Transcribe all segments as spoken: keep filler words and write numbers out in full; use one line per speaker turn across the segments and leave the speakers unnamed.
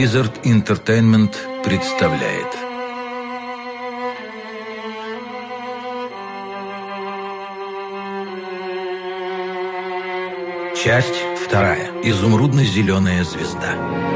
Blizzard Entertainment представляет. Часть вторая. Изумрудно-зеленая звезда.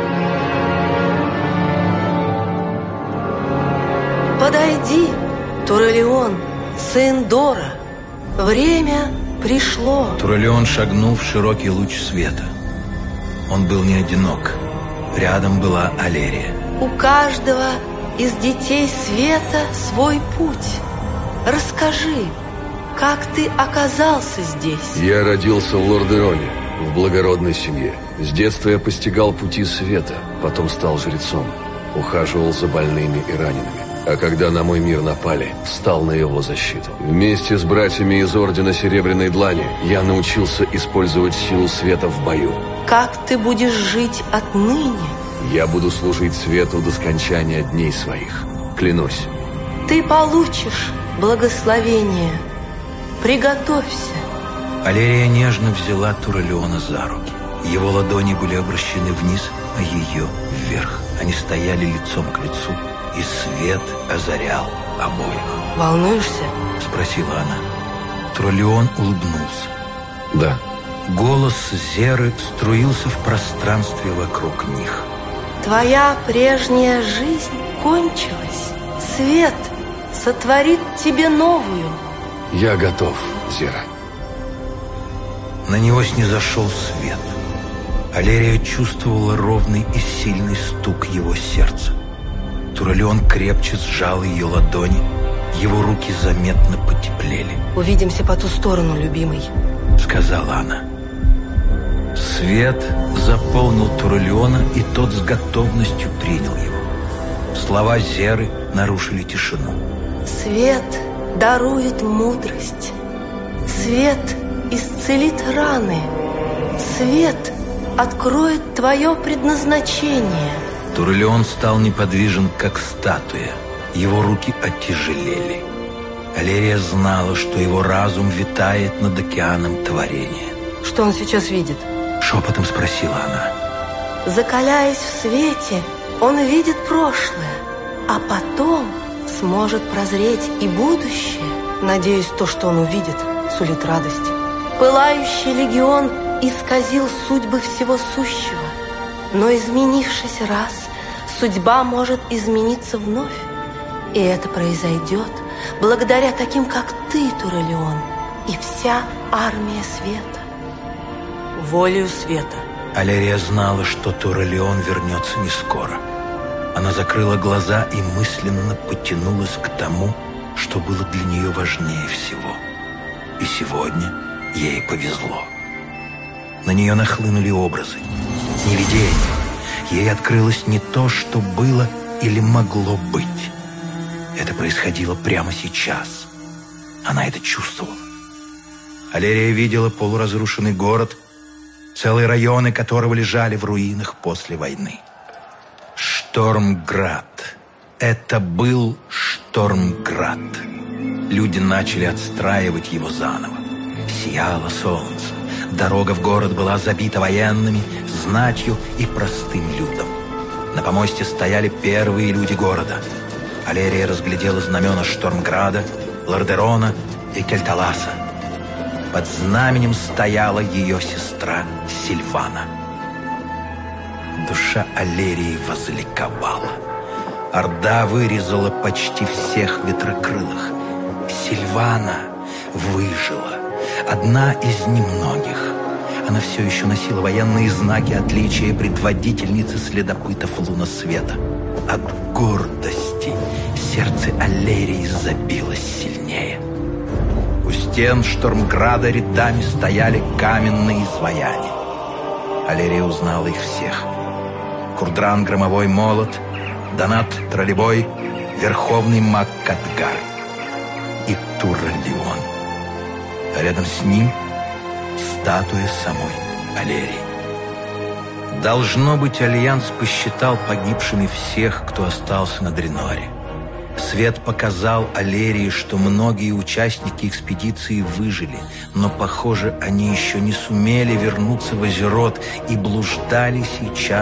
Подойди, Туралион, сын Дора. Время пришло.
Туралион шагнул в широкий луч света. Он был не одинок. Рядом была Алерия.
У каждого из детей света свой путь. Расскажи, как ты оказался здесь?
Я родился в Лордероне, в благородной семье. С детства я постигал пути света, потом стал жрецом. Ухаживал за больными и ранеными. А когда на мой мир напали, встал на его защиту. Вместе с братьями из Ордена Серебряной Длани я научился использовать силу света в бою.
Как ты будешь жить отныне?
Я буду служить свету до скончания дней своих. Клянусь.
Ты получишь благословение. Приготовься.
Алерия нежно взяла Туралиона за руки. Его ладони были обращены вниз, а ее вверх. Они стояли лицом к лицу, и свет озарял обоих.
Волнуешься?
Спросила она. Туралион улыбнулся.
Да.
Голос Зеры струился в пространстве вокруг них.
Твоя прежняя жизнь кончилась. Свет сотворит тебе новую.
Я готов, Зера.
На него снизошел свет. Алерия чувствовала ровный и сильный стук его сердца. Туралион крепче сжал ее ладони. Его руки заметно потеплели.
Увидимся по ту сторону, любимый,
сказала она. Свет заполнил Туралиона, и тот с готовностью принял его. Слова Зеры нарушили тишину.
Свет дарует мудрость. Свет исцелит раны. Свет откроет твое предназначение.
Туралион стал неподвижен, как статуя. Его руки оттяжелели. Алерия знала, что его разум витает над океаном творения.
Что он сейчас видит?
Шепотом спросила она.
Закаляясь в свете, он видит прошлое, а потом сможет прозреть и будущее. Надеюсь, то, что он увидит, сулит радость. Пылающий легион исказил судьбы всего сущего. Но изменившись раз, судьба может измениться вновь. И это произойдет благодаря таким, как ты, Туралион, и вся армия света. Волею света.
Алерия знала, что Туралион вернется не скоро. Она закрыла глаза и мысленно потянулась к тому, что было для нее важнее всего. И сегодня ей повезло. На нее нахлынули образы, не видения. Ей открылось не то, что было или могло быть. Это происходило прямо сейчас. Она это чувствовала. Алерия видела полуразрушенный город, целые районы которого лежали в руинах после войны. Штормград. Это был Штормград. Люди начали отстраивать его заново. Сияло солнце. Дорога в город была забита военными, знатью и простым людом. На помосте стояли первые люди города. Алерия разглядела знамена Штормграда, Лордерона и Кельталаса. Под знаменем стояла ее сестра Сильвана. Душа Алерии возликовала. Орда вырезала почти всех ветрокрылых. Сильвана выжила. Одна из немногих. Она все еще носила военные знаки отличия предводительницы следопытов Луносвета. От гордости сердце Алерии забилось сильнее. У стен Штормграда рядами стояли каменные изваяния. Алерия узнала их всех. Курдран Громовой Молот, Донат Троллебой, Верховный маг Кадгар и Туралион. А рядом с ним статуя самой Алерии. Должно быть, Альянс посчитал погибшими всех, кто остался на Дреноре. Свет показал Алерии, что многие участники экспедиции выжили, но, похоже, они еще не сумели вернуться в Азерот и блуждали сейчас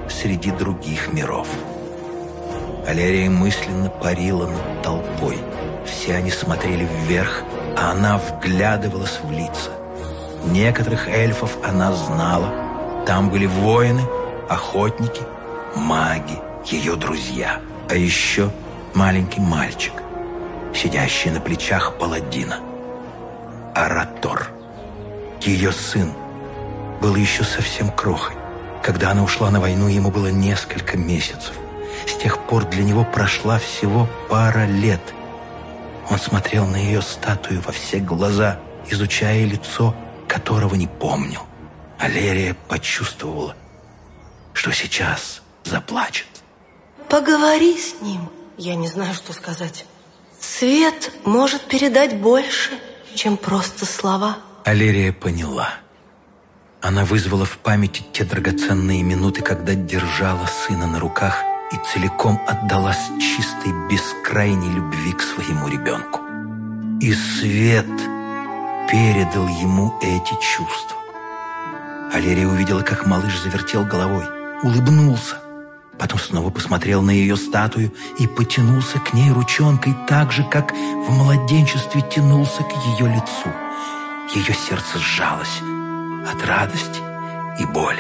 среди других миров. Алерия мысленно парила над толпой. Все они смотрели вверх, а она вглядывалась в лица. Некоторых эльфов она знала. Там были воины, охотники, маги, ее друзья. А еще маленький мальчик, сидящий на плечах паладина. Аратор, ее сын, был еще совсем крохой. Когда она ушла на войну, ему было несколько месяцев. С тех пор для него прошла всего пара лет. Он смотрел на ее статую во все глаза, изучая лицо, которого не помнил. Алерия почувствовала, что сейчас заплачет.
Поговори с ним. Я не знаю, что сказать. Свет может передать больше, чем просто слова.
Алерия поняла. Она вызвала в памяти те драгоценные минуты, когда держала сына на руках и целиком отдалась чистой, бескрайней любви к своему ребенку. И свет передал ему эти чувства. Алерия увидела, как малыш завертел головой, улыбнулся, потом снова посмотрел на ее статую и потянулся к ней ручонкой так же, как в младенчестве тянулся к ее лицу. Ее сердце сжалось от радости и боли.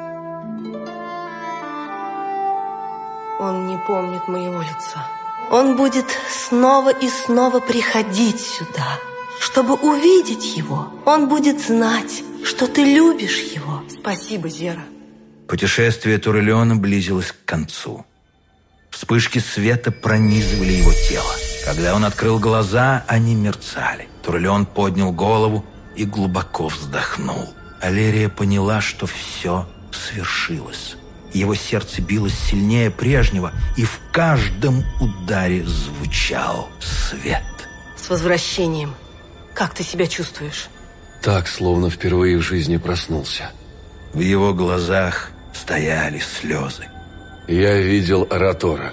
Он не помнит моего лица. Он будет снова и снова приходить сюда, чтобы увидеть его. Он будет знать, что ты любишь его. Спасибо, Зера.
Путешествие Турелиона близилось к концу. Вспышки света пронизывали его тело. Когда он открыл глаза, они мерцали. Турелион поднял голову и глубоко вздохнул. Алерия поняла, что все свершилось. Его сердце билось сильнее прежнего, и в каждом ударе звучал свет.
С возвращением. Как ты себя чувствуешь?
Так, словно впервые в жизни проснулся.
В его глазах стояли слезы.
Я видел Аратора.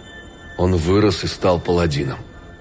Он вырос и стал паладином.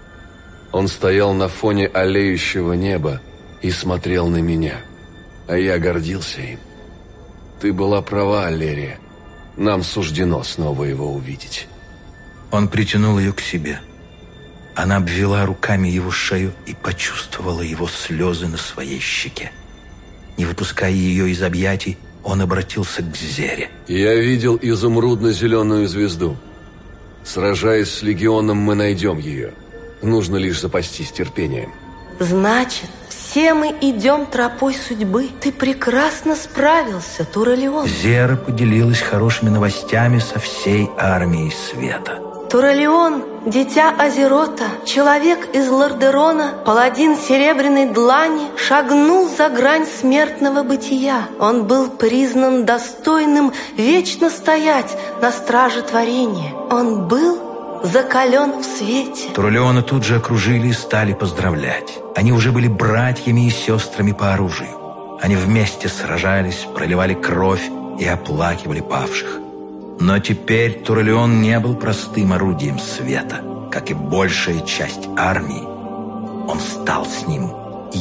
Он стоял на фоне алеющего неба и смотрел на меня, а я гордился им. Ты была права, Алерия. Нам суждено снова его увидеть.
Он притянул ее к себе. Она обвела руками его шею и почувствовала его слезы на своей щеке. Не выпуская ее из объятий, он обратился к Зере.
Я видел изумрудно-зеленую звезду. Сражаясь с легионом, мы найдем ее. Нужно лишь запастись терпением.
Значит, все мы идем тропой судьбы. Ты прекрасно справился, Турелион.
Зера поделилась хорошими новостями со всей армией света.
Турелион, дитя Азерота, человек из Лордерона, паладин Серебряной Длани, шагнул за грань смертного бытия. Он был признан достойным вечно стоять на страже творения. Он был закален в свете.
Турелиона тут же окружили и стали поздравлять. Они уже были братьями и сестрами по оружию. Они вместе сражались, проливали кровь и оплакивали павших. Но теперь Турелион не был простым орудием света. Как и большая часть армии, он стал с ним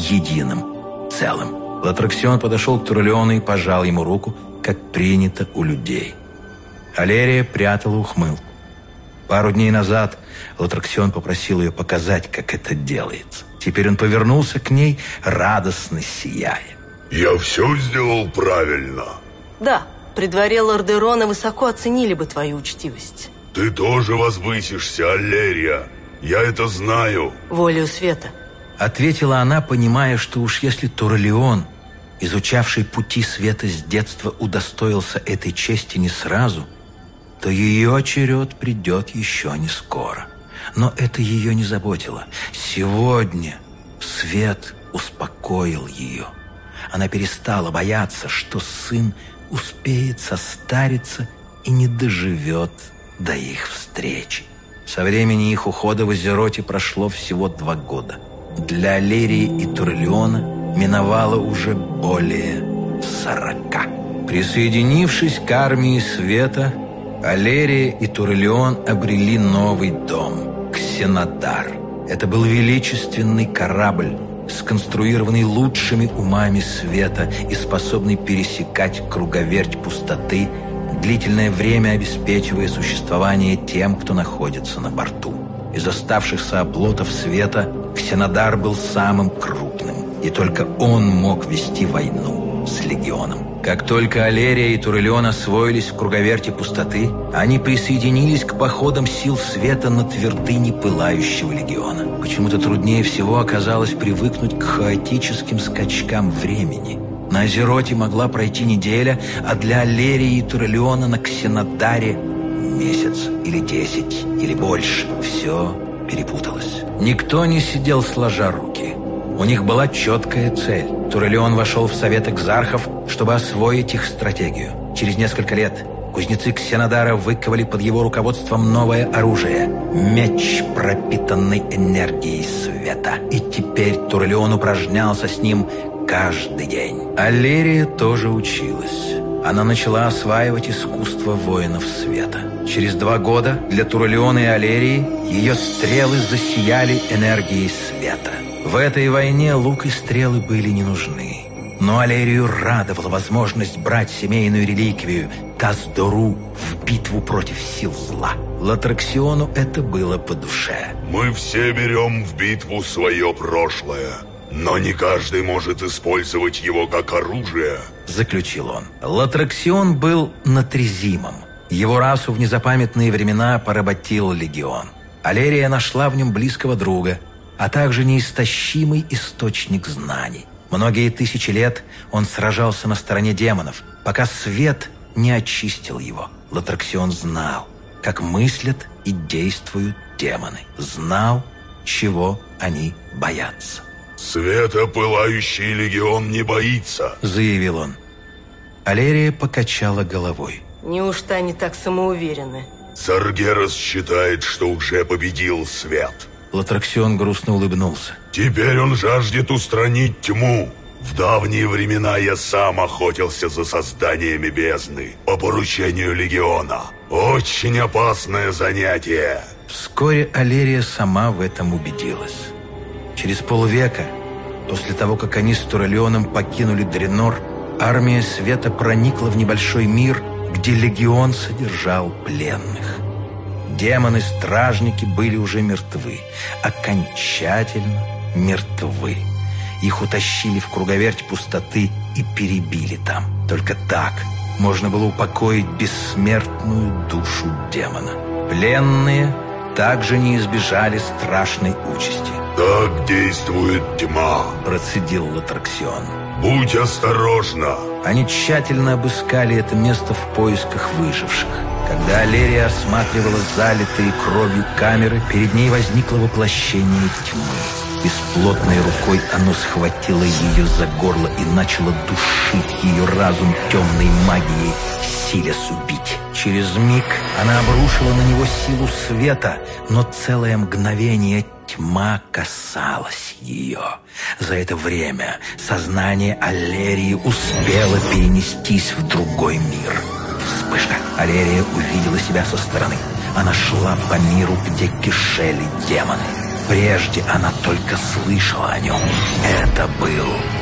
единым целым. Латраксион подошел к Турелиону и пожал ему руку, как принято у людей. Алерия прятала ухмылку. Пару дней назад Латраксион попросил ее показать, как это делается. Теперь он повернулся к ней, радостно сияя.
«Я все сделал правильно?»
«Да». При дворе Лордерона высоко оценили бы твою учтивость.
Ты тоже возвысишься, Алерия. Я это знаю.
Волею света.
Ответила она, понимая, что уж если Турелион, изучавший пути света с детства, удостоился этой чести не сразу, то ее черед придет еще не скоро. Но это ее не заботило. Сегодня свет успокоил ее. Она перестала бояться, что сын успеет состариться и не доживет до их встречи. Со времени их ухода в Азероте прошло всего два года. Для Алерии и Турелиона миновало уже более сорока. Присоединившись к армии света, Алерия и Турелион обрели новый дом – Ксенодар. Это был величественный корабль, сконструированный лучшими умами света и способный пересекать круговерть пустоты длительное время обеспечивая существование тем, кто находится на борту. Из оставшихся оплотов света Ксенодар был самым крупным, и только он мог вести войну с Легионом. Как только Алерия и Турелион освоились в круговерте пустоты, они присоединились к походам сил света на твердыни пылающего Легиона. Почему-то труднее всего оказалось привыкнуть к хаотическим скачкам времени. На Азероте могла пройти неделя, а для Алерии и Турелиона на Ксенодаре месяц или десять, или больше. Все перепуталось. Никто не сидел сложа руки. У них была четкая цель. Турелион вошел в совет экзархов, чтобы освоить их стратегию. Через несколько лет кузнецы Ксенодара выковали под его руководством новое оружие – меч, пропитанный энергией света. И теперь Турелион упражнялся с ним каждый день. Алерия тоже училась. Она начала осваивать искусство воинов света. Через два года для Турелиона и Алерии ее стрелы засияли энергией света. В этой войне лук и стрелы были не нужны. Но Алерию радовала возможность брать семейную реликвию Таздору в битву против сил зла. Латраксиону это было по душе.
Мы все берем в битву свое прошлое, но не каждый может использовать его как оружие,
заключил он. Латраксион был натрезимом. Его расу в незапамятные времена поработил Легион. Алерия нашла в нем близкого друга, а также неистощимый источник знаний. Многие тысячи лет он сражался на стороне демонов, пока свет не очистил его. Латраксион знал, как мыслят и действуют демоны. Знал, чего они боятся.
«Светопылающий легион не боится», —
заявил он. Алерия покачала головой.
Неужто они так самоуверены?
Саргерас считает, что уже победил свет.
Латраксион грустно улыбнулся.
Теперь он жаждет устранить тьму. В давние времена я сам охотился за созданиями бездны по поручению легиона. Очень опасное занятие.
Вскоре Алерия сама в этом убедилась. Через полвека, после того, как они с Турелионом покинули Дренор, армия света проникла в небольшой мир, где легион содержал пленных. Демоны-стражники были уже мертвы, окончательно мертвы. Их утащили в круговерть пустоты и перебили там. Только так можно было упокоить бессмертную душу демона. Пленные также не избежали страшной участи.
«Так действует тьма», —
процедил Латраксион.
«Будь осторожна».
Они тщательно обыскали это место в поисках выживших. Когда Алерия осматривала залитые кровью камеры, перед ней возникло воплощение тьмы. Бесплотной рукой оно схватило ее за горло и начало душить ее разум темной магией, силясь убить. Через миг она обрушила на него силу света, но целое мгновение тьма касалась ее. За это время сознание Алерии успело перенестись в другой мир. Вспышка. Алерия увидела себя со стороны. Она шла по миру, где кишели демоны. Прежде она только слышала о нем. Это был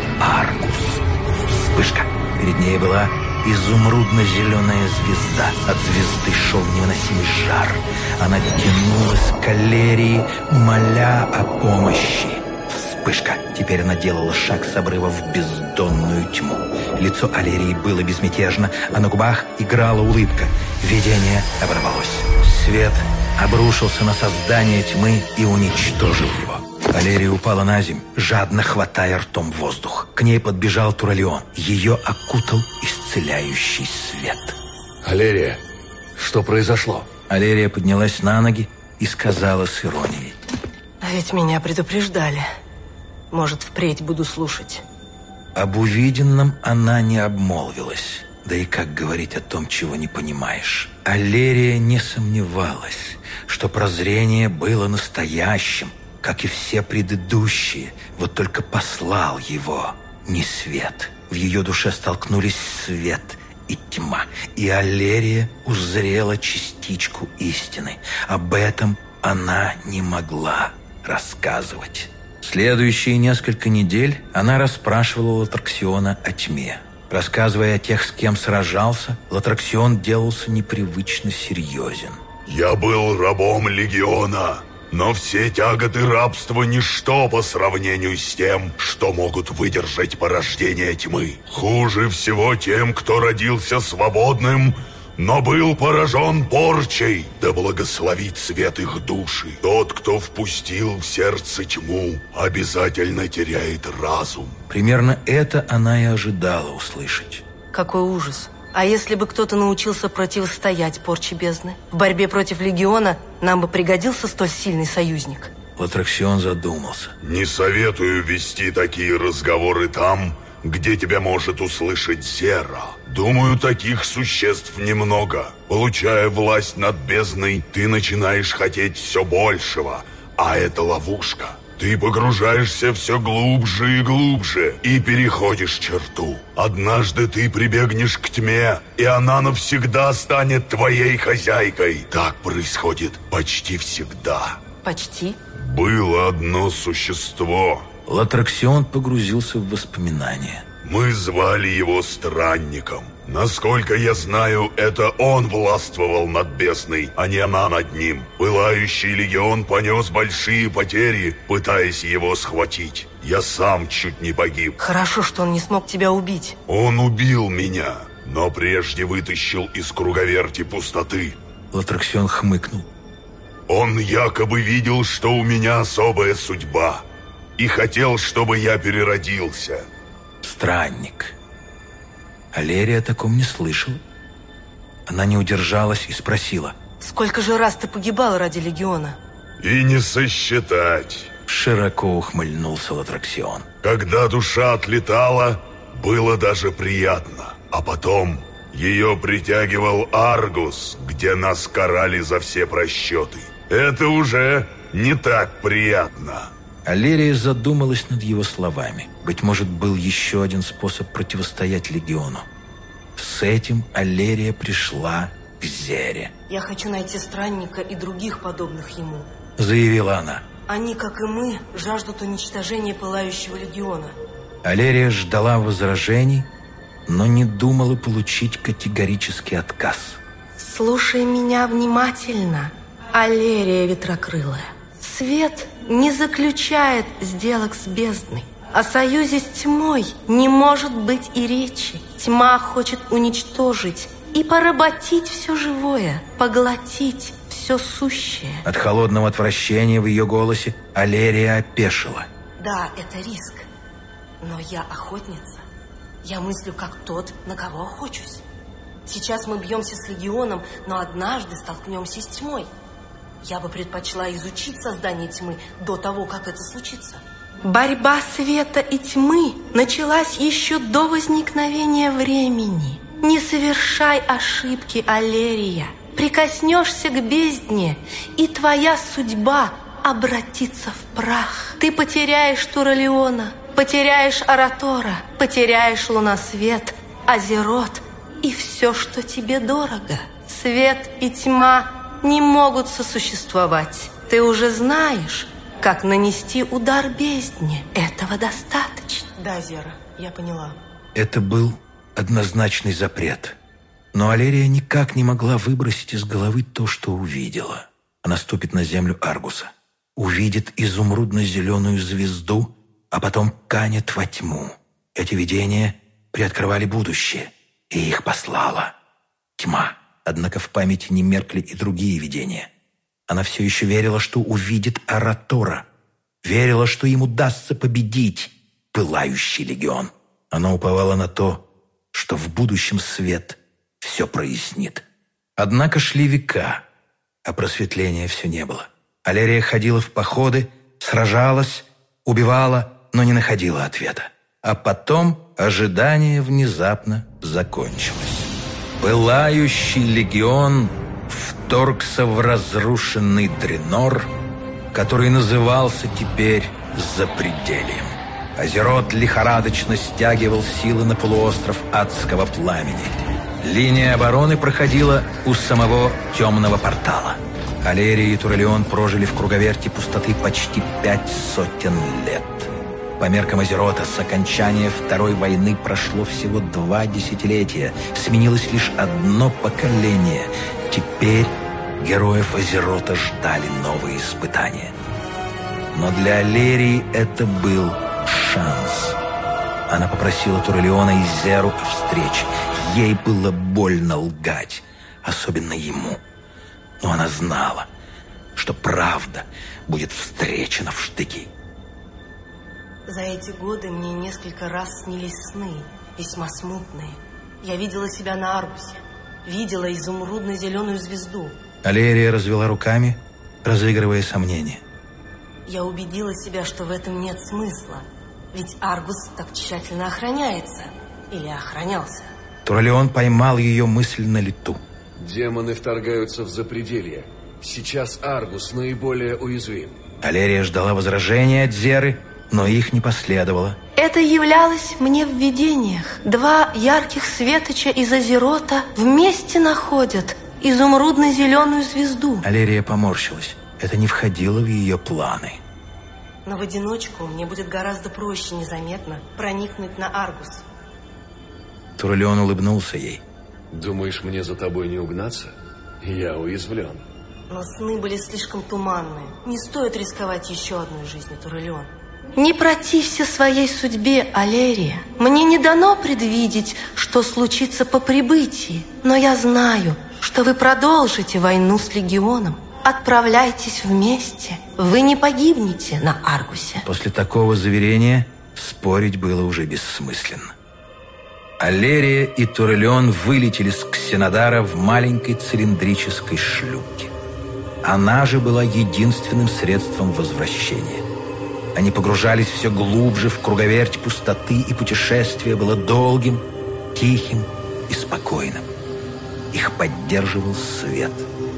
Аргус. Вспышка. Перед ней была изумрудно-зеленая звезда. От звезды шел невыносимый жар. Она тянулась к Алерии, моля о помощи. Вспышка. Теперь она делала шаг с обрыва в бездонную тьму. Лицо Алерии было безмятежно, а на губах играла улыбка. Видение оборвалось. Свет обрушился на создание тьмы и уничтожил его. Алерия упала на землю, жадно хватая ртом воздух. К ней подбежал Турелион. Ее окутал исцеляющий свет.
«Алерия, что произошло?»
Алерия поднялась на ноги и сказала с иронией:
А ведь меня предупреждали. Может, впредь буду слушать.
Об увиденном она не обмолвилась. Да и как говорить о том, чего не понимаешь? Алерия не сомневалась, что прозрение было настоящим, как и все предыдущие, вот только послал его не свет. В ее душе столкнулись свет и тьма, и Алерия узрела частичку истины. Об этом она не могла рассказывать. Следующие несколько недель она расспрашивала Латраксиона о тьме. Рассказывая о тех, с кем сражался, Латраксион делался непривычно серьезен.
«Я был рабом легиона, но все тяготы рабства – ничто по сравнению с тем, что могут выдержать порождения тьмы. Хуже всего тем, кто родился свободным, но был поражен порчей, да благословит свет их души. Тот, кто впустил в сердце тьму, обязательно теряет разум».
Примерно это она и ожидала услышать.
Какой ужас. А если бы кто-то научился противостоять порче бездны? В борьбе против легиона нам бы пригодился столь сильный союзник.
Латраксион задумался.
«Не советую вести такие разговоры там, где тебя может услышать Зера. Думаю, таких существ немного. Получая власть над бездной, ты начинаешь хотеть все большего, а это ловушка. Ты погружаешься все глубже и глубже и переходишь черту. Однажды ты прибегнешь к тьме, и она навсегда станет твоей хозяйкой. Так происходит почти всегда».
Почти?
«Было одно существо».
Латраксион погрузился в воспоминания.
Мы звали его Странником. Насколько я знаю, это он властвовал над бездной, а не она над ним. Пылающий легион понес большие потери, пытаясь его схватить. Я сам чуть не погиб.
Хорошо, что он не смог тебя убить.
Он убил меня, но прежде вытащил из круговерти пустоты.
Латраксион хмыкнул.
Он якобы видел, что у меня особая судьба, и хотел, чтобы я переродился.
Странник. Алерия о таком не слышала. Она не удержалась и спросила.
Сколько же раз ты погибал ради легиона?
И не сосчитать.
Широко ухмыльнулся Латраксион.
Когда душа отлетала, было даже приятно. А потом ее притягивал Аргус, где нас карали за все просчеты. Это уже не так приятно.
Алерия задумалась над его словами. Быть может, был еще один способ противостоять легиону. С этим Алерия пришла к Зере.
Я хочу найти Странника и других подобных ему.
Заявила она.
Они, как и мы, жаждут уничтожения Пылающего легиона.
Алерия ждала возражений, но не думала получить категорический отказ.
Слушай меня внимательно, Алерия Ветрокрылая. Свет не заключает сделок с бездной. О союзе с тьмой не может быть и речи. Тьма хочет уничтожить и поработить все живое, поглотить все сущее.
От холодного отвращения в ее голосе Алерия опешила.
Да, это риск. Но я охотница. Я мыслю как тот, на кого охочусь. Сейчас мы бьемся с легионом, но однажды столкнемся с тьмой. Я бы предпочла изучить создание тьмы до того, как это случится. Борьба света и тьмы началась еще до возникновения времени. Не совершай ошибки, Алерия. Прикоснешься к бездне, и твоя судьба обратится в прах. Ты потеряешь Туралиона, потеряешь Аратора, потеряешь Лунасвет, Азерот и все, что тебе дорого. Свет и тьма не могут сосуществовать. Ты уже знаешь, как нанести удар бездне. Этого достаточно. Да, Зера, я поняла.
Это был однозначный запрет. Но Алерия никак не могла выбросить из головы то, что увидела. Она ступит на землю Аргуса, увидит изумрудно-зеленую звезду, а потом канет во тьму. Эти видения приоткрывали будущее, и их послала тьма. Однако в памяти не меркли и другие видения. Она все еще верила, что увидит Аратора. Верила, что им удастся победить Пылающий легион. Она уповала на то, что в будущем свет все прояснит. Однако шли века, а просветления все не было. Алерия ходила в походы, сражалась, убивала, но не находила ответа. А потом ожидание внезапно закончилось. Пылающий легион вторгся в разрушенный Дренор, который назывался теперь Запредельем. Азерот лихорадочно стягивал силы на полуостров Адского пламени. Линия обороны проходила у самого темного портала. Алерия и Туралион прожили в круговерти пустоты почти пять сотен лет. По меркам Азерота с окончания Второй войны прошло всего два десятилетия. Сменилось лишь одно поколение. Теперь героев Азерота ждали новые испытания. Но для Алерии это был шанс. Она попросила Туралиона и Зеру о встрече. Ей было больно лгать, особенно ему. Но она знала, что правда будет встречена в штыки.
За эти годы мне несколько раз снились сны, весьма смутные. Я видела себя на Аргусе, видела изумрудно-зеленую звезду.
Алерия развела руками, разыгрывая сомнения.
Я убедила себя, что в этом нет смысла, ведь Аргус так тщательно охраняется. Или охранялся.
Туралион поймал ее мысль на лету.
Демоны вторгаются в запределье. Сейчас Аргус наиболее уязвим.
Алерия ждала возражения от Зеры, но их не последовало.
Это являлось мне в видениях. Два ярких светоча из Азерота вместе находят изумрудно-зеленую звезду.
Алерия поморщилась. Это не входило в ее планы.
Но в одиночку мне будет гораздо проще незаметно проникнуть на Аргус.
Туралион улыбнулся ей.
Думаешь, мне за тобой не угнаться? Я уязвлен.
Но сны были слишком туманные. Не стоит рисковать еще одной жизнью, Туралион. Не протився своей судьбе, Алерия. Мне не дано предвидеть, что случится по прибытии. Но я знаю, что вы продолжите войну с Легионом. Отправляйтесь вместе. Вы не погибнете на Аргусе.
После такого заверения спорить было уже бессмысленно. Алерия и Туралион вылетели с Ксенодара в маленькой цилиндрической шлюпке. Она же была единственным средством возвращения. Они погружались все глубже в круговерть пустоты, и путешествие было долгим, тихим и спокойным. Их поддерживал свет.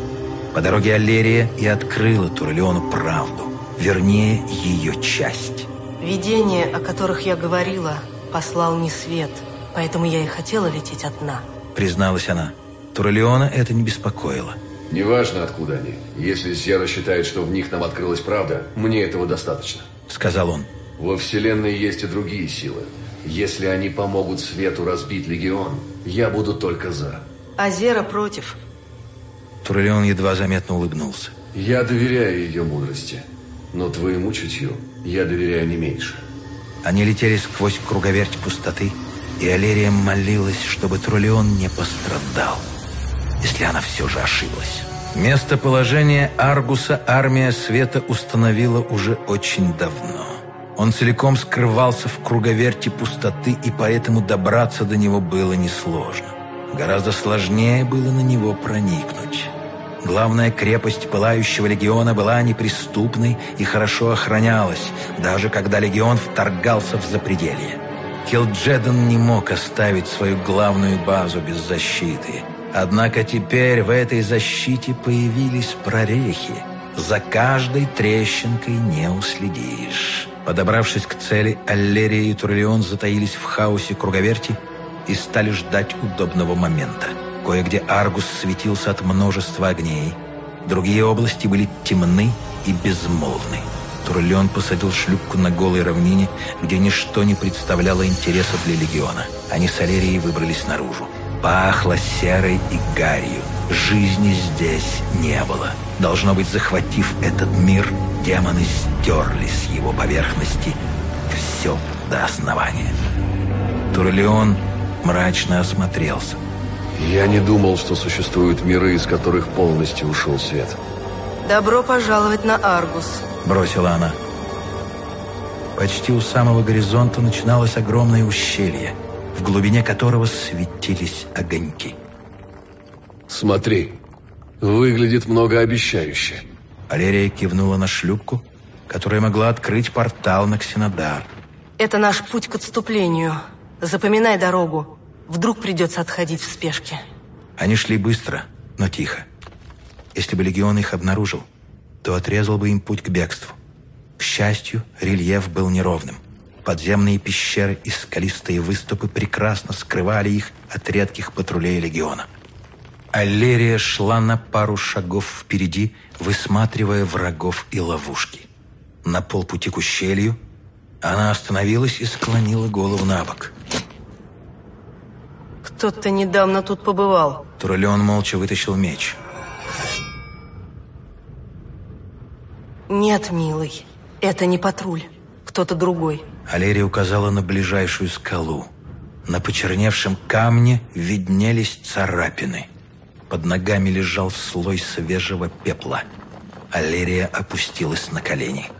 По дороге Алерия и открыла Туралиону правду, вернее, ее часть.
Видения, о которых я говорила, послал не свет, поэтому я и хотела лететь одна,
призналась она. Туралиона это не беспокоило.
Неважно, откуда они. Если Зера считает, что в них нам открылась правда, мне этого достаточно, сказал он. Во Вселенной есть и другие силы. Если они помогут свету разбить Легион, я буду только за.
А Зера против.
Туралион едва заметно улыбнулся.
Я доверяю ее мудрости, но твоему чутью я доверяю не меньше.
Они летели сквозь круговерть пустоты, и Алерия молилась, чтобы Туралион не пострадал, если она все же ошиблась. Местоположение Аргуса армия света установила уже очень давно. Он целиком скрывался в круговерти пустоты, и поэтому добраться до него было несложно. Гораздо сложнее было на него проникнуть. Главная крепость Пылающего Легиона была неприступной и хорошо охранялась, даже когда Легион вторгался в запределье. Килджеден не мог оставить свою главную базу без защиты. Однако теперь в этой защите появились прорехи. За каждой трещинкой не уследишь. Подобравшись к цели, Алерия и Туралион затаились в хаосе круговерти и стали ждать удобного момента. Кое-где Аргус светился от множества огней. Другие области были темны и безмолвны. Туралион посадил шлюпку на голой равнине, где ничто не представляло интереса для Легиона. Они с Алерией выбрались наружу. Пахло серой и гарью. Жизни здесь не было. Должно быть, захватив этот мир, демоны стерли с его поверхности все до основания. Туралион мрачно осмотрелся.
Я не думал, что существуют миры, из которых полностью ушел свет.
Добро пожаловать на Аргус,
бросила она. Почти у самого горизонта начиналось огромное ущелье, в глубине которого светились огоньки.
Смотри, выглядит многообещающе.
Алерия кивнула на шлюпку, которая могла открыть портал на Ксенодар.
Это наш путь к отступлению. Запоминай дорогу. Вдруг придется отходить в спешке.
Они шли быстро, но тихо. Если бы Легион их обнаружил, то отрезал бы им путь к бегству. К счастью, рельеф был неровным. Подземные пещеры и скалистые выступы прекрасно скрывали их от редких патрулей Легиона. Алерия шла на пару шагов впереди, высматривая врагов и ловушки. На полпути к ущелью Она остановилась и склонила голову на бок.
Кто-то недавно тут побывал.
Туралион молча вытащил меч.
Нет, милый, это не патруль. Кто-то другой.
Алерия указала на ближайшую скалу. На почерневшем камне виднелись царапины. Под ногами лежал слой свежего пепла. Алерия опустилась на колени.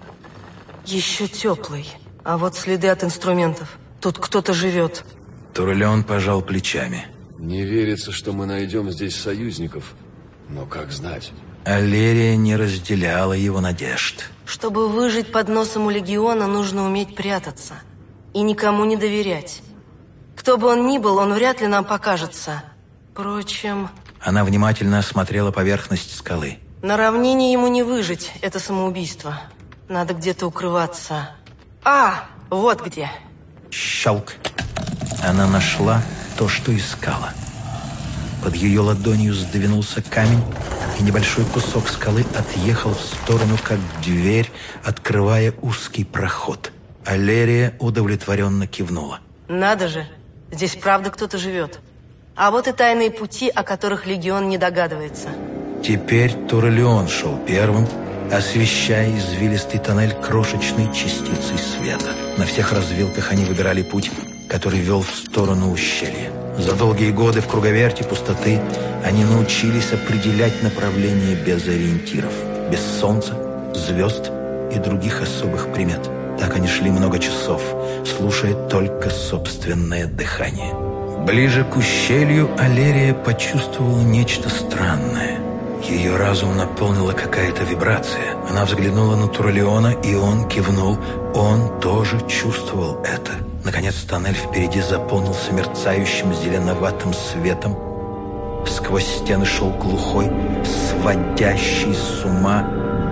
Еще теплый. А вот следы от инструментов. Тут кто-то живет.
Туралион пожал плечами.
Не верится, что мы найдем здесь союзников. Но как знать?
Алерия не разделяла его надежд.
Чтобы выжить под носом у легиона, нужно уметь прятаться. И никому не доверять. Кто бы он ни был, он вряд ли нам покажется. Впрочем...
Она внимательно осмотрела поверхность скалы.
На равнине ему не выжить, это самоубийство. Надо где-то укрываться. А, вот где.
Щелк. Она нашла то, что искала. Под ее ладонью сдвинулся камень, и небольшой кусок скалы отъехал в сторону, как дверь, открывая узкий проход. Алерия удовлетворенно кивнула.
Надо же, здесь правда кто-то живет. А вот и тайные пути, о которых легион не догадывается.
Теперь Туралион шел первым, освещая извилистый тоннель крошечной частицей света. На всех развилках они выбирали путь, который вел в сторону ущелья. За долгие годы в круговерти пустоты они научились определять направление без ориентиров, без солнца, звезд и других особых примет. Так они шли много часов, слушая только собственное дыхание. Ближе к ущелью Алерия почувствовала нечто странное. Ее разум наполнила какая-то вибрация. Она взглянула на Туралиона, и он кивнул. Он тоже чувствовал это. Наконец тоннель впереди заполнился мерцающим зеленоватым светом. Сквозь стены шел глухой, сводящий с ума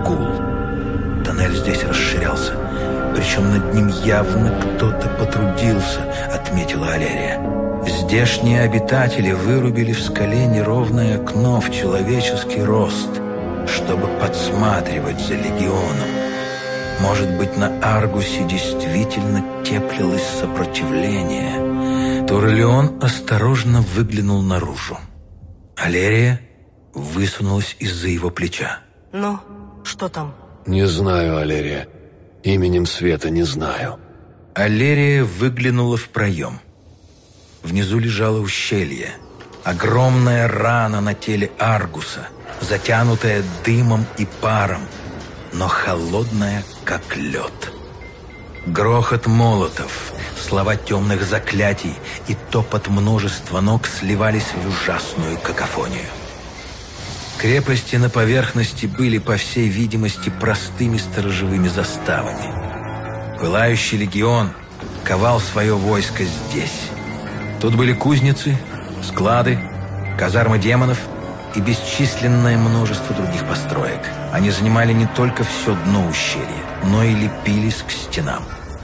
гул. Тоннель здесь расширялся. Причем над ним явно кто-то потрудился, отметила Алерия. Здешние обитатели вырубили в скале неровное окно в человеческий рост, чтобы подсматривать за легионом. Может быть, на Аргусе действительно теплилось сопротивление. Туралион осторожно выглянул наружу. Алерия высунулась из-за его плеча.
Ну, что там?
Не знаю, Алерия. Именем света не знаю.
Алерия выглянула в проем. Внизу лежало ущелье. Огромная рана на теле Аргуса, затянутая дымом и паром, но холодная, как лед. Грохот молотов, слова темных заклятий и топот множества ног сливались в ужасную какофонию. Крепости на поверхности были, по всей видимости, простыми сторожевыми заставами. Пылающий легион ковал свое войско здесь. Тут были кузницы, склады, казармы демонов и бесчисленное множество других построек. Они занимали не только все дно ущелья, но и лепились к стенам.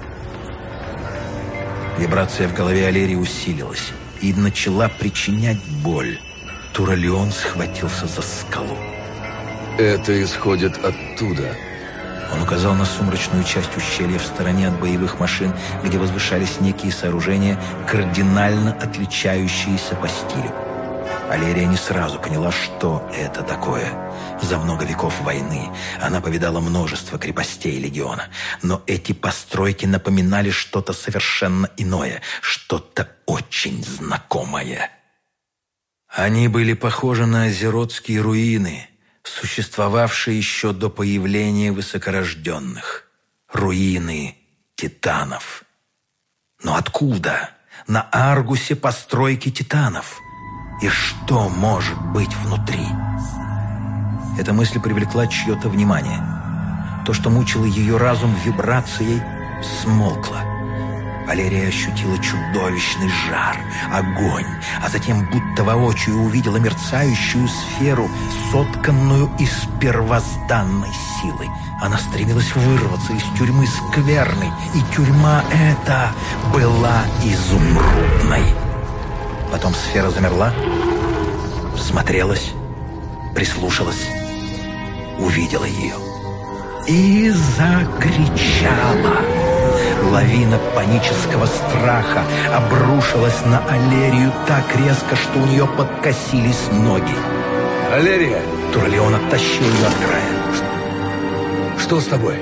Вибрация в голове Алерии усилилась и начала причинять боль. Туралион схватился за скалу.
Это исходит оттуда.
Он указал на сумрачную часть ущелья в стороне от боевых машин, где возвышались некие сооружения, кардинально отличающиеся по стилю. Алерия не сразу поняла, что это такое. За много веков войны она повидала множество крепостей легиона, но эти постройки напоминали что-то совершенно иное, что-то очень знакомое. Они были похожи на азеротские руины, существовавшие еще до появления высокорожденных. Руины титанов. Но откуда на Аргусе постройки титанов? И что может быть внутри? Эта мысль привлекла чье-то внимание. То, что мучило ее разум вибрацией, смолкло. Алерия ощутила чудовищный жар, огонь, а затем будто воочию увидела мерцающую сферу, сотканную из первозданной силы. Она стремилась вырваться из тюрьмы скверной, и тюрьма эта была изумрудной. Потом сфера замерла, всмотрелась, прислушалась, увидела ее и закричала. Лавина панического страха обрушилась на Алерию так резко, что у нее подкосились ноги.
«Алерия!»
Туралион оттащил ее от края.
«Что с тобой?»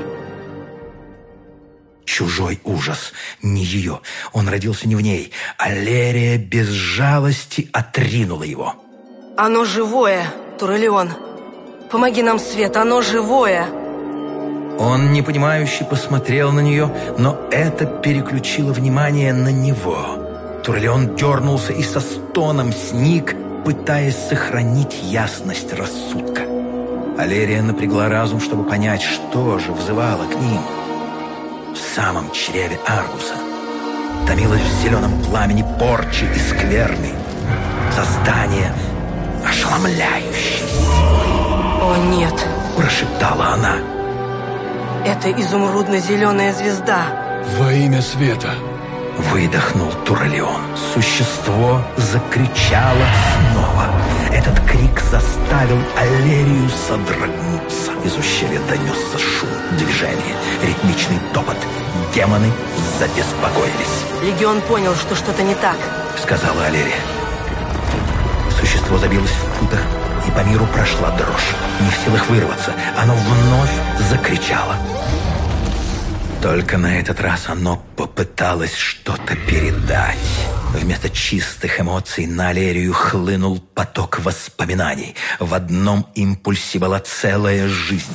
Чужой ужас, не ее. Он родился не в ней. Алерия без жалости отринула его.
Оно живое, Туралион. Помоги нам, Свет, оно живое.
Он непонимающе посмотрел на нее, но это переключило внимание на него. Туралион дернулся и со стоном сник, пытаясь сохранить ясность рассудка. Алерия напрягла разум, чтобы понять, что же взывало к ним. В самом чреве Аргуса томилось в зеленом пламени порчи и скверны. Создание ошеломляющей силы.
О, нет.
Прошептала она.
Это изумрудно-зеленая звезда.
«Во имя света!»
Выдохнул Туралион. Существо закричало снова. Этот крик заставил Алерию содрогнуться. Из ущелья донесся шум, движение, ритмичный топот. Демоны забеспокоились.
Легион понял, что что-то не так,
сказала Алерия. Существо забилось в путах, и по миру прошла дрожь. Не в силах вырваться, оно вновь закричало. Только на этот раз оно попыталось что-то передать. Вместо чистых эмоций на Алерию хлынул поток воспоминаний. В одном импульсе была целая жизнь.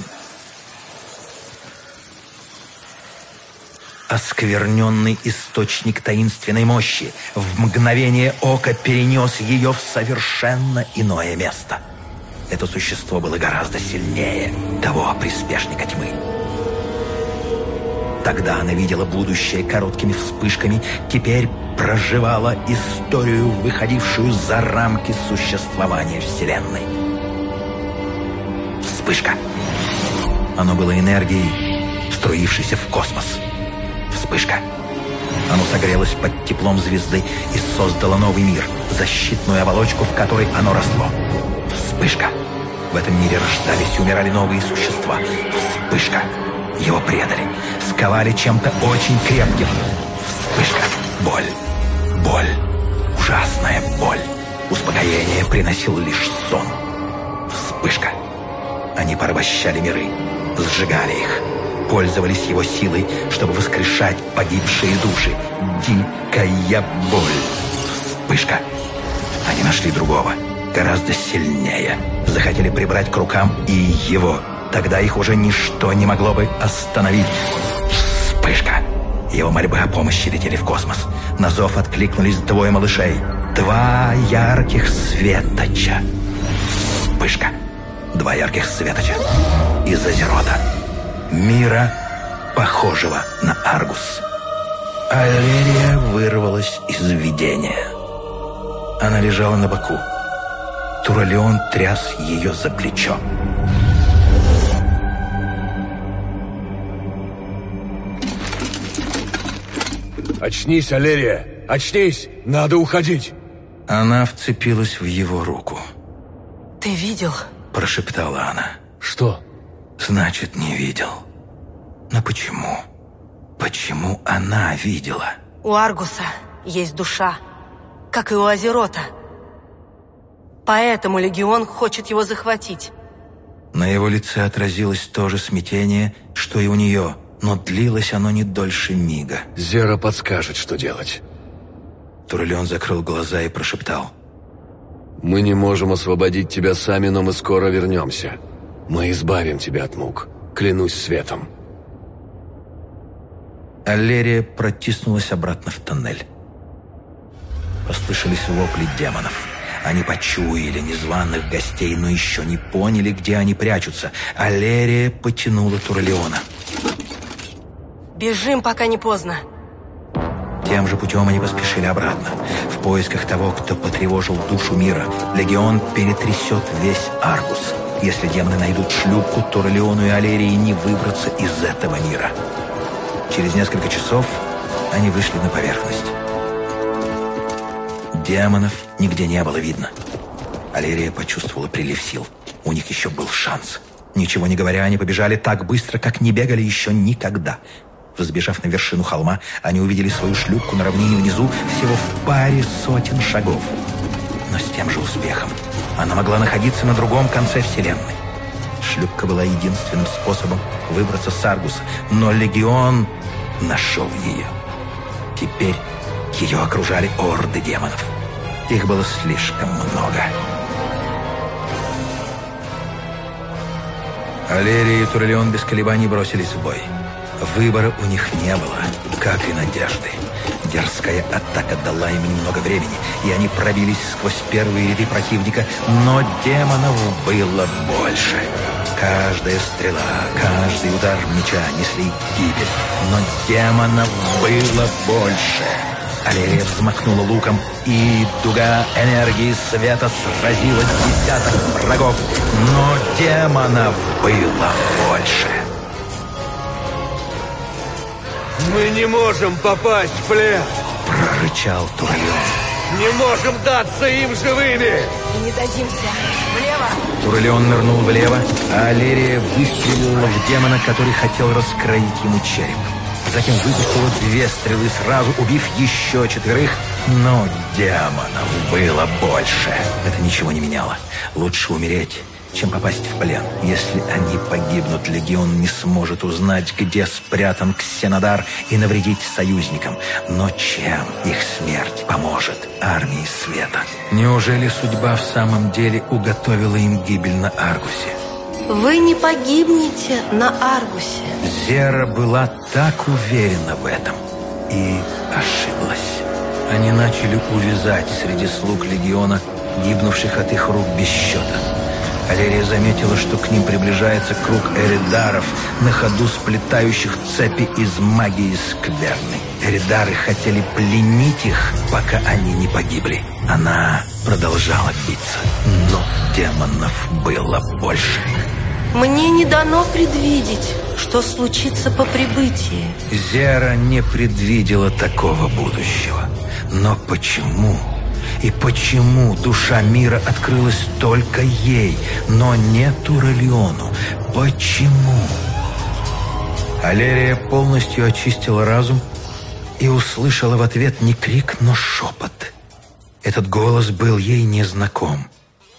Оскверненный источник таинственной мощи в мгновение ока перенес ее в совершенно иное место. Это существо было гораздо сильнее того приспешника тьмы. Тогда она видела будущее короткими вспышками, теперь проживала историю, выходившую за рамки существования Вселенной. Вспышка. Оно было энергией, струившейся в космос. Вспышка. Оно согрелось под теплом звезды и создало новый мир, защитную оболочку, в которой оно росло. Вспышка. В этом мире рождались и умирали новые существа. Вспышка. Его предали, сковали чем-то очень крепким. Вспышка. Боль. Боль. Ужасная боль. Успокоение приносил лишь сон. Вспышка. Они порабощали миры, сжигали их, пользовались его силой, чтобы воскрешать погибшие души. Дикая боль. Вспышка. Они нашли другого, гораздо сильнее. Захотели прибрать к рукам и его. Тогда их уже ничто не могло бы остановить. Вспышка. Его мольбы о помощи летели в космос. На зов откликнулись двое малышей. Два ярких светоча. Вспышка. Два ярких светоча. Из Азерота. Мира, похожего на Аргус. Алерия вырвалась из видения. Она лежала на боку. Туралион тряс ее за плечо.
«Очнись, Алерия! Очнись! Надо уходить!»
Она вцепилась в его руку.
Ты видел?
Прошептала она.
«Что?»
Значит, не видел. Но почему? Почему она видела?
У Аргуса есть душа, как и у Азерота. Поэтому Легион хочет его захватить.
На его лице отразилось то же смятение, что и у нее, но длилось оно не дольше мига.
«Зера подскажет, что делать».
Туралион закрыл глаза и прошептал.
«Мы не можем освободить тебя сами, но мы скоро вернемся. Мы избавим тебя от мук. Клянусь светом».
Алерия протиснулась обратно в тоннель. Послышались вопли демонов. Они почуяли незваных гостей, но еще не поняли, где они прячутся. Алерия потянула Туралиона.
Бежим, пока не поздно.
Тем же путем они поспешили обратно. В поисках того, кто потревожил душу мира, Легион перетрясет весь Аргус. Если демоны найдут шлюпку, Туралиону и Алерии не выбраться из этого мира. Через несколько часов они вышли на поверхность. Демонов нигде не было видно. Алерия почувствовала прилив сил. У них еще был шанс. Ничего не говоря, они побежали так быстро, как не бегали еще никогда. Взбежав на вершину холма, они увидели свою шлюпку на равнине внизу всего в паре сотен шагов. Но с тем же успехом она могла находиться на другом конце Вселенной. Шлюпка была единственным способом выбраться с Аргуса, но Легион нашел ее. Теперь ее окружали орды демонов. Их было слишком много. Алерия и Турелион без колебаний бросились в бой. Выбора у них не было, как и надежды. Дерзкая атака дала им немного времени, и они пробились сквозь первые ряды противника, но демонов было больше. Каждая стрела, каждый удар меча несли гибель, но демонов было больше. Алерия взмахнула луком, и дуга энергии света сразила десяток врагов, но демонов было больше.
«Мы не можем попасть в плен!»
— прорычал Турелион.
«Не можем даться им живыми!»
И не дадимся. Влево!
Турелион нырнул влево, а Алерия выстрелила в демона, который хотел раскроить ему череп. Затем выпустила две стрелы, сразу убив еще четверых, но демонов было больше. Это ничего не меняло. Лучше умереть, чем попасть в плен. Если они погибнут, Легион не сможет узнать, где спрятан Ксенодар, и навредить союзникам. Но чем их смерть поможет армии света? Неужели судьба в самом деле уготовила им гибель на Аргусе?
Вы не погибнете на Аргусе.
Зера была так уверена в этом и ошиблась. Они начали увязать среди слуг Легиона, гибнувших от их рук без счета. Алерия заметила, что к ним приближается круг эридаров, на ходу сплетающих цепи из магии скверны. Эридары хотели пленить их, пока они не погибли. Она продолжала биться, но демонов было больше.
Мне не дано предвидеть, что случится по прибытии.
Зера не предвидела такого будущего. Но почему? И почему душа мира открылась только ей, но не Турелиону? Почему? Алерия полностью очистила разум и услышала в ответ не крик, но шепот. Этот голос был ей незнаком.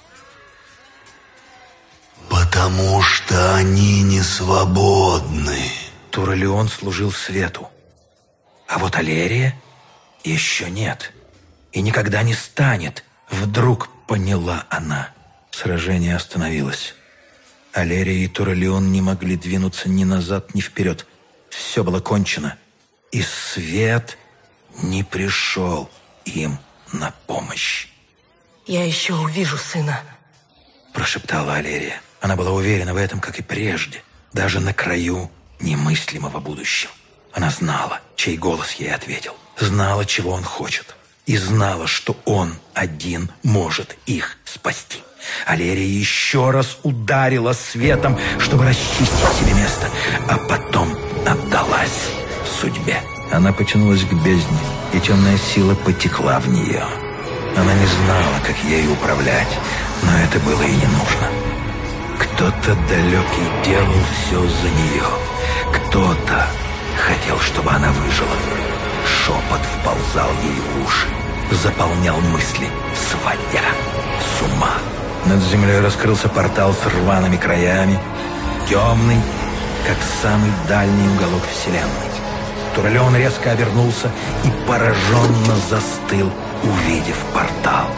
«Потому что они не свободны».
Турелион служил свету. А вот Алерия еще нет. И никогда не станет, вдруг поняла она. Сражение остановилось. Алерия и Турелион не могли двинуться ни назад, ни вперед. Все было кончено. И свет не пришел им на помощь.
Я еще увижу сына,
прошептала Алерия. Она была уверена в этом, как и прежде, даже на краю немыслимого будущего. Она знала, чей голос ей ответил, знала, чего он хочет, и знала, что он один может их спасти. Алерия еще раз ударила светом, чтобы расчистить себе место, а потом отдалась судьбе. Она потянулась к бездне, и темная сила потекла в нее. Она не знала, как ею управлять, но это было и не нужно. Кто-то далекий делал все за нее. Кто-то хотел, чтобы она выжила. Шепот вползал ей в уши, заполнял мысли, сводя с ума. Над землей раскрылся портал с рваными краями, темный, как самый дальний уголок Вселенной. Турелион резко обернулся и пораженно застыл, увидев портал.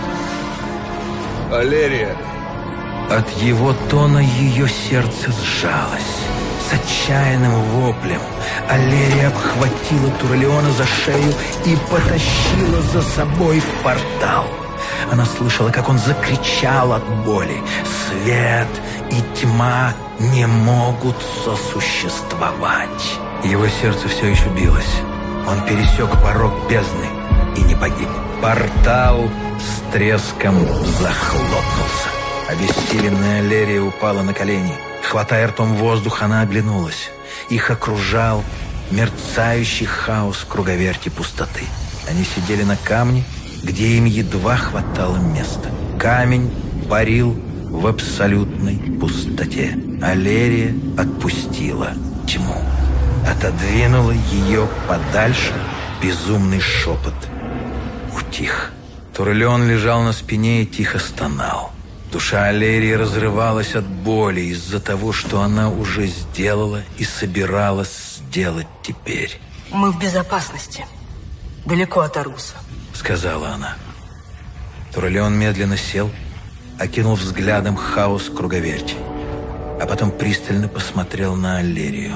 Алерия!
От его тона ее сердце сжалось. С отчаянным воплем Алерия обхватила Турелиона за шею и потащила за собой в портал. Она слышала, как он закричал от боли. Свет и тьма не могут сосуществовать. Его сердце все еще билось. Он пересек порог бездны и не погиб. Портал с треском захлопнулся. Обессиленная Алерия упала на колени. Хватая ртом воздух, она оглянулась. Их окружал мерцающий хаос круговерти пустоты. Они сидели на камне, где им едва хватало места. Камень парил в абсолютной пустоте. Алерия отпустила тьму. отодвинула ее подальше. Безумный шепот утих. Турелион лежал на спине и тихо стонал. Душа Алерии разрывалась от боли из-за того, что она уже сделала и собиралась сделать теперь.
«Мы в безопасности, далеко от Аруса»,
— сказала она. Турелион медленно сел, окинул взглядом хаос круговерти, а потом пристально посмотрел на Алерию.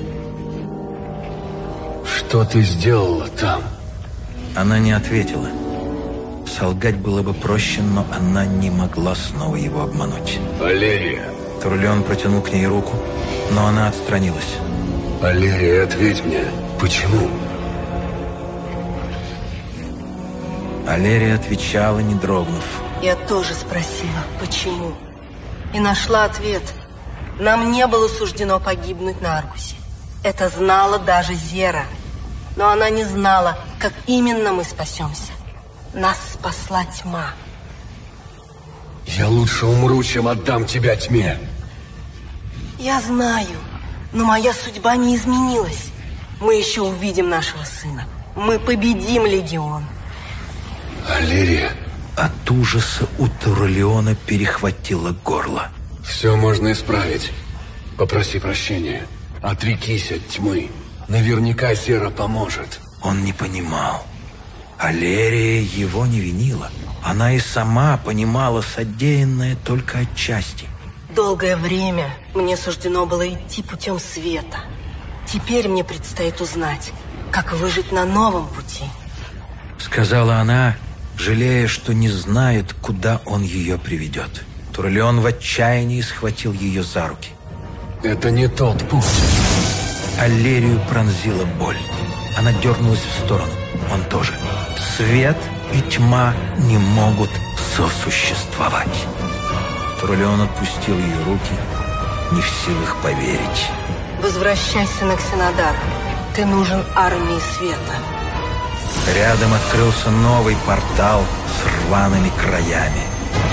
«Что ты сделала там?»
Она не ответила. Солгать было бы проще, но она не могла снова его обмануть.
«Алерия!»
Турелион протянул к ней руку, но она отстранилась.
«Алерия, ответь мне, почему?»
Алерия отвечала, не дрогнув.
Я тоже спросила, почему. И нашла ответ. Нам не было суждено погибнуть на Аркусе. Это знала даже Зера. Но она не знала, как именно мы спасемся. Нас спасла тьма.
«Я лучше умру, чем отдам тебя тьме».
Я знаю, но моя судьба не изменилась. Мы еще увидим нашего сына. Мы победим Легион.
«Алерия!»
От ужаса у Турелиона перехватило горло.
«Все можно исправить. Попроси прощения. Отрекись от тьмы. Наверняка Зера поможет».
Он не понимал. Алерия его не винила. Она и сама понимала содеянное только отчасти.
Долгое время мне суждено было идти путем света. Теперь мне предстоит узнать, как выжить на новом пути.
Сказала она, жалея, что не знает, куда он ее приведет. Турелион в отчаянии схватил ее за руки.
«Это не тот путь».
Алерию пронзила боль. Она дернулась в сторону. Он тоже. Свет и тьма не могут сосуществовать. Турелион отпустил ее руки, не в силах поверить.
Возвращайся на Ксенодар. Ты нужен армии света.
Рядом открылся новый портал с рваными краями.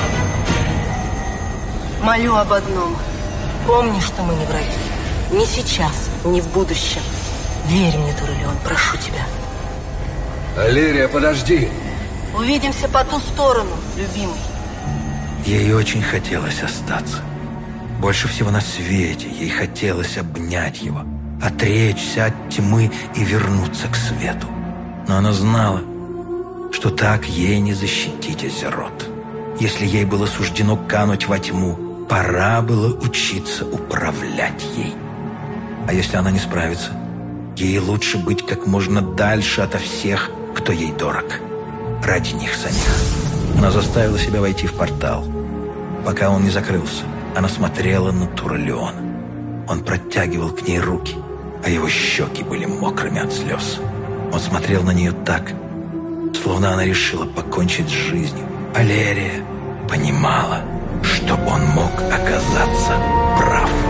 Молю об одном. Помни, что мы не враги. Ни сейчас, ни в будущем. Верь мне, Турелион, прошу тебя.
«Алерия, подожди!»
Увидимся по ту сторону, любимый.
Ей очень хотелось остаться. Больше всего на свете ей хотелось обнять его, отречься от тьмы и вернуться к свету. Но она знала, что так ей не защитить Азерот. Если ей было суждено кануть во тьму, пора было учиться управлять ей. А если она не справится, ей лучше быть как можно дальше ото всех, кто ей дорог. Ради них самих. Она заставила себя войти в портал. Пока он не закрылся, она смотрела на Турелиона. Он протягивал к ней руки, а его щеки были мокрыми от слез. Он смотрел на нее так, словно она решила покончить с жизнью. Алерия понимала, что он мог оказаться прав.